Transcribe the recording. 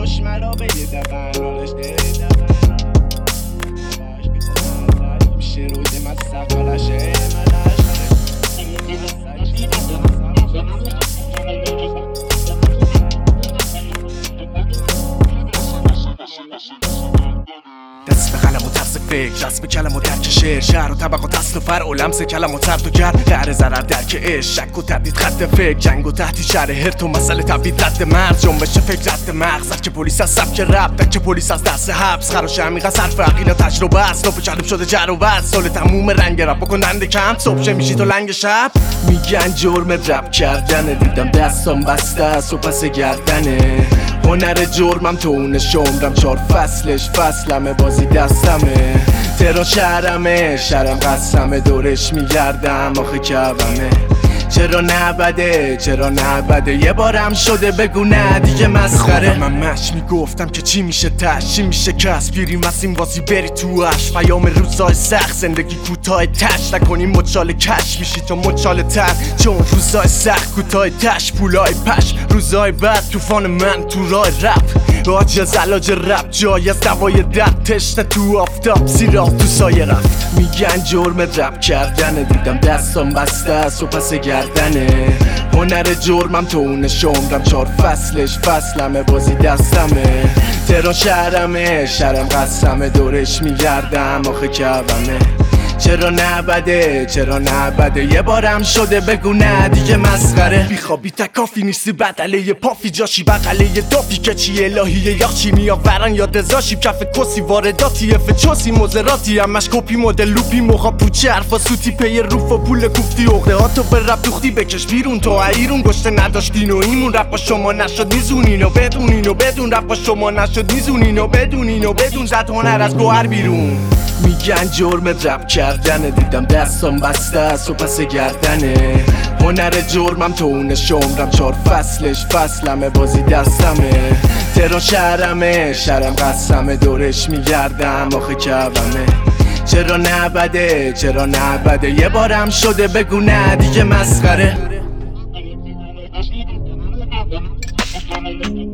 دشمنا به یه دفن رالش میشه روی من سفرشه دست به قلم و ترس فکر، دست به کلم و درک شعر، شهر و طبق و دست و فرع و لمس کلم و ترد و گرد، قهر ضرر درک عشق، شک و تردید خط فکر، جنگ و تهدید شهر هرت و مسئله تبدید رد مرز، جنبش فکر رد مغز، که پلیس از سبک رپ، که پلیس از دست حبس، خراش عمیق از حرف عقیل تجربه است، نوب جلب شده جر و بس، سال تموم رنگ رپ بکن دنده کم، صبح میشی تو لنگ شب. میگن جرم رپ کردنه، دیدم دستم بسته است و پس گردنه، هنر جرمم تو اون شمرم، 4 فصلش فصلمه، بازی دستمه، تهران شهرمه، شهرم قسمه، دورش میگردم آخه کعبمه. چرا نبده چرا نبده، یه بارم شده بگو نه دیگه مسخره. من مش میگفتم که چی میشه تش، چی میشه کس، پیری مسیم واسه بری تو اش، پیام روزای سخت، زندگی کوتاه تش، نکنی مچال کش میشی تو مچال تر، چون روزای سخت کوتاه تش، پولای پش، روزای بعد طوفان من تو راه رپ، عاجز علاج رپ، جای از دوای درد، تشنه تو آفتاب، سیراب تو سایه رفت. میگن جرم رپ کردنه، دیدم دستم بسته است و پس گردنه، هنر جرمم تو اون شمرم، 4 فصلش فصلمه، بازی دستمه، تهران شهرمه، شهرم قسمه، دورش میگردم آخه کعبمه. چرا نبده چرا نبده، یه بارم شده بگو نه دیگه مسخره. بیخوابی تکافی نیستی بدله پافی، جاشی بغله دافی که چی الهیه یا چی میآورن یا دزاشی، کف کسی وارداتی فچوسی مزراتی، همش کپی مدل لوپی موخا پوچه حرفا سوتی، پی روف و پول کوفتی، عقده ها تو به رپ دوختی بکش بیرون، تو ایرون گشته نداشتین و ایمون، رپ شما نشد میزونین و بدونین و بدون، رپ شما نشد میزونین و بدونین و بدون، زد هنر از گوهر بیرون. میگن جرم رپ کردنه، دیدم دستم بسته است و پس گردنه، هنر جرمم تو اون شمرم، 4 فصلش فصلمه، بازی دستمه، تهران شهرمه، شهرم قسمه، دورش میگردم آخه کعبمه. چرا نبده چرا نبده، یه بارم شده بگو نه دیگه مسخره.